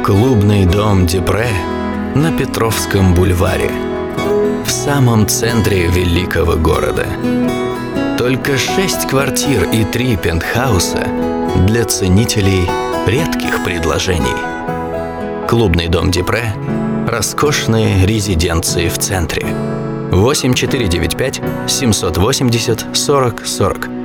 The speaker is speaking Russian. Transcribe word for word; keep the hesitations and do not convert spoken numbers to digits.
Клубный дом Депре на Петровском бульваре, в самом центре великого города. Только шесть квартир и три пентхауса для ценителей редких предложений. Клубный дом Депре – роскошные резиденции в центре. восемь четыре девять пять семьсот восемьдесят сорок сорок.